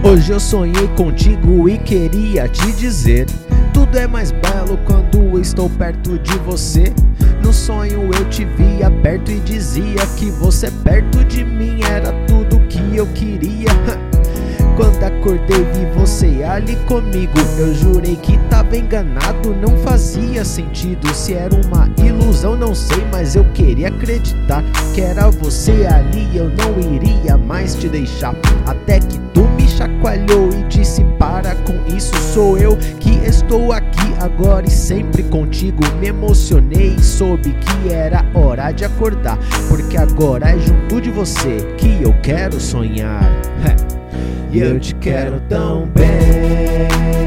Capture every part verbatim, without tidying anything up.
Hoje eu sonhei contigo e queria te dizer: tudo é mais belo quando estou perto de você. No sonho eu te via perto e dizia que você perto de mim era tudo que eu queria. Quando acordei vi você ali comigo, eu jurei que tava enganado, não fazia sentido. Se era uma ilusão não sei, mas eu queria acreditar que era você ali, eu não iria mais te deixar. Até que tu me chacoalhou e disse: para com isso, sou eu que estou aqui agora e sempre contigo. Me emocionei e soube que era hora de acordar, porque agora é junto de você que eu quero sonhar. E eu te quero tão bem,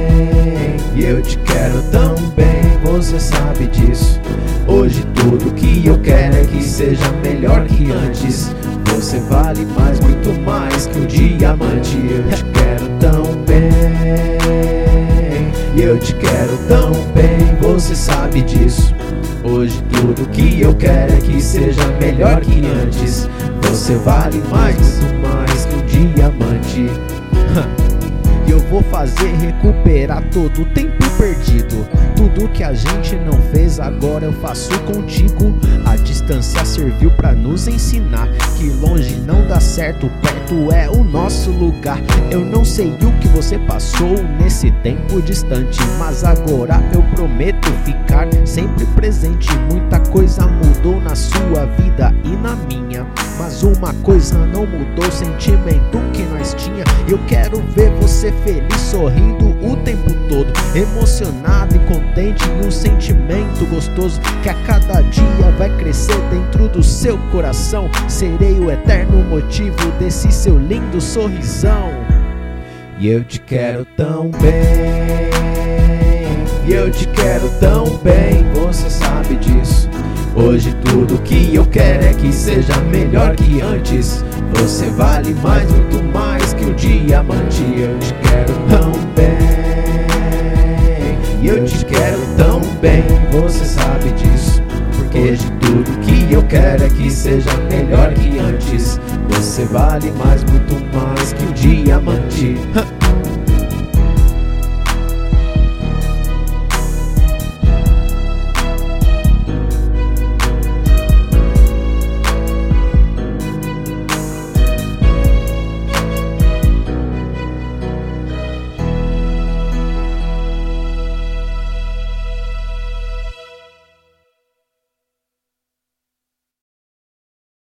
e eu te quero tão bem, você sabe disso. Hoje tudo que eu quero é que seja melhor que antes. Você vale mais, muito mais que o diamante. Eu te quero tão bem, e eu te quero tão bem, você sabe disso. Hoje tudo que eu quero é que seja melhor que antes. Você vale mais, muito mais que o diamante. E eu vou fazer recuperar todo o tempo perdido. Tudo que a gente não fez agora eu faço contigo. A distância serviu pra nos ensinar que longe não dá certo, perto é o nosso lugar. Eu não sei o que você passou nesse tempo distante, mas agora eu prometo ficar sempre presente. Muita coisa mudou na sua vida e na minha, mas uma coisa não mudou, o sentimento que nós tinha. Eu quero ver você feliz, sorrindo o tempo todo, emocionado e contente, e um sentimento gostoso que a cada dia vai crescer dentro do seu coração. Serei o eterno motivo desse seu lindo sorrisão. E eu te quero tão bem, e eu te quero tão bem, você sabe disso. Hoje tudo que eu quero é que seja melhor que antes. Você vale mais, muito mais que o diamante. Eu te quero tão bem, e eu te quero tão bem, você sabe disso. Porque hoje tudo que eu quero é que seja melhor que antes. Você vale mais, muito mais que o diamante.